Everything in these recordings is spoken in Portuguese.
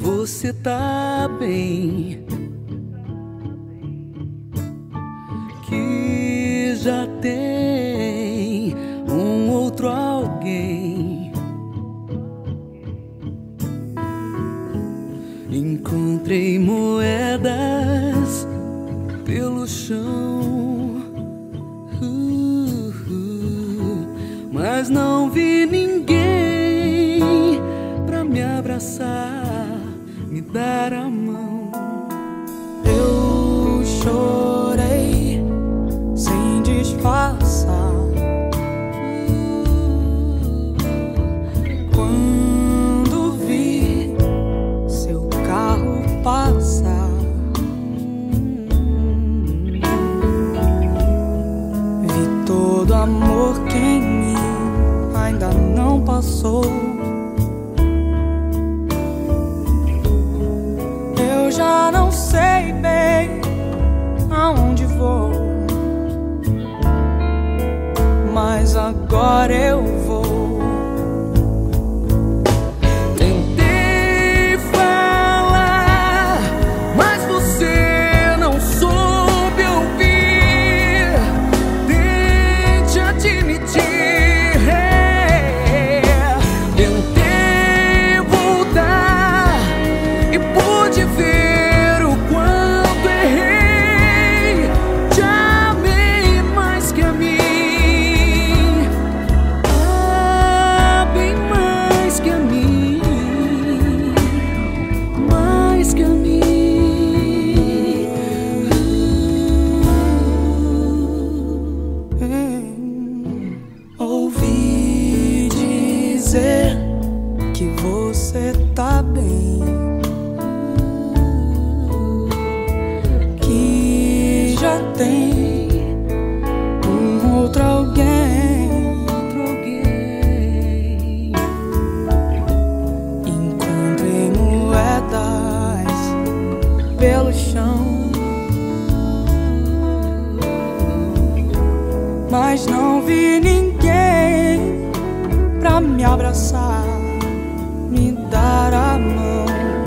você tá bem, que já tem um outro alguém. Encontrei moedas pelo chão, mas não vi ninguém pra me abraçar, me dar a mão. Eu chorei sem disfarçar quando vi seu carro passar. Vi todo amor que em mim ainda não passou. Eu já não sei bem aonde vou, mas agora eu vou. Tentei falar, mas você não soube ouvir. Tente admitir. Tentei voltar e pude ver o quanto errei. Te amei mais que a mim, bem mais que a mim, mais que a mim. Ouvi dizer que você tá bem, que já tem um outro alguém. Encontrei moedas pelo chão, mas não vi ninguém pra me abraçar, me dar a mão.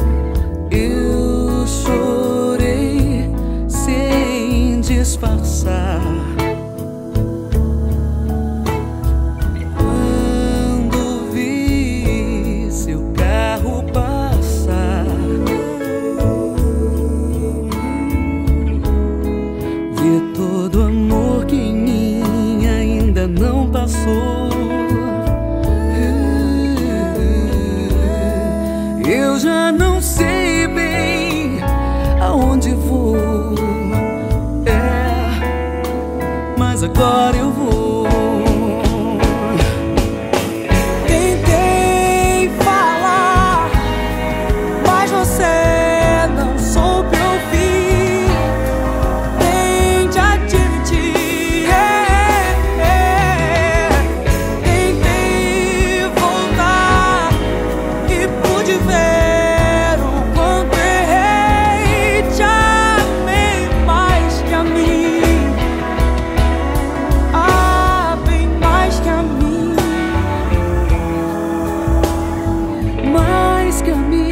Eu chorei sem disfarçar quando vi seu carro passar. Vi todo amor que em mim ainda não passou. Eu já não sei bem aonde vou, mas agora eu vou. Tentei falar, mas você não soube ouvir. Tente admitir. Tentei voltar e pude ver o quanto errei. Te amei mais que a mim, bem mais que a mim, Mais que a mim.